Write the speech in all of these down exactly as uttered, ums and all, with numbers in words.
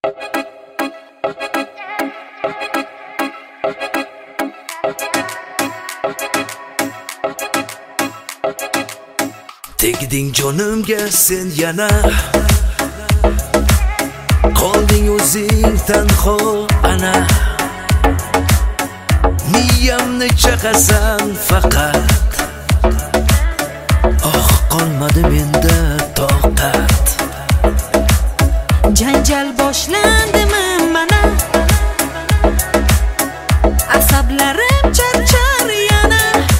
Tegding jonimga sen yana, qolding o'zing tanho ana. Miyamni chaqasan faqat, oh qolmadi menda toqat. Janjal boshlandimi mana, asablarim charchar yana.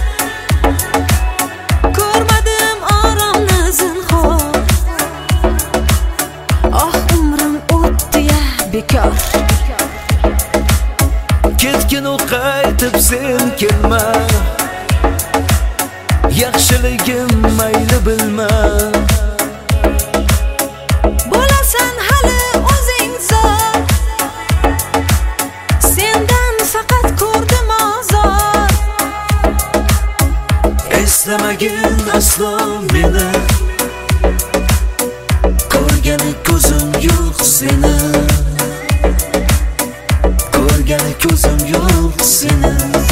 Ko'rmadim oromni zinhor, oh umrim o'tdi ya bekor. Ketgin u qaytib sen kelma, yaxshiligim mayli bilma. Bo'lasan hali o'zing zor, sendan faqat ko'rdim ozor. Eslamagin aslo meni, ko'rgani ko'zim yo'q seni, ko'rgani ko'zim yo'q seni.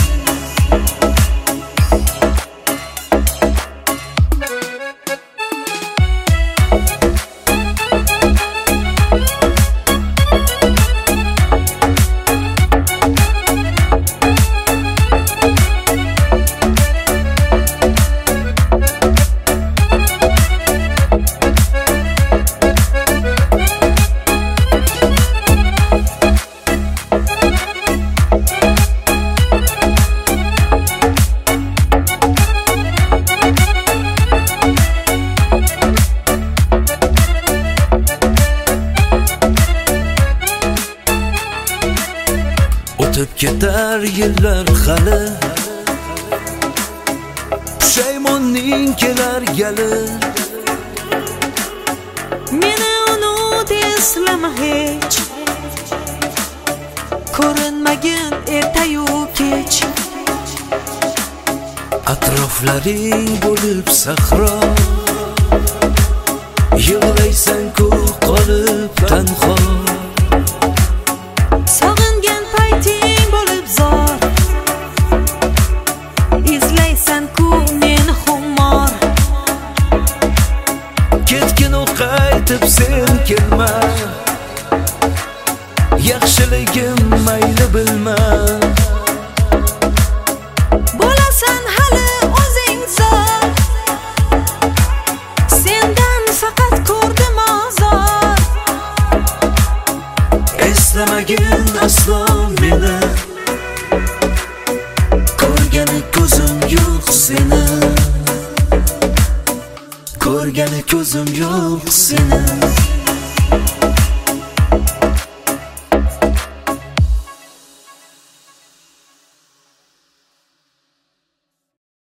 O'tib ketar yillar hali, pushaymonning kelar gali. Meni unut eslama hech, ko'rinmagin ertayu kech. Atroflaring bo'lib sahro, yig'laysan-ku qolib tanho. Sog'ingan payting bo'lib zor, izlaysan-ku meni xumor. Ketgin u qaytib sen kelma, yaxshiligim mayli bilma. Bo'lasan hali o'zing zor, sendan faqat ko'rdim ozor. Eslamagin aslo meni, ko'rgani ko'zim yo'q seni, ko'rgani ko'zim yo'q seni.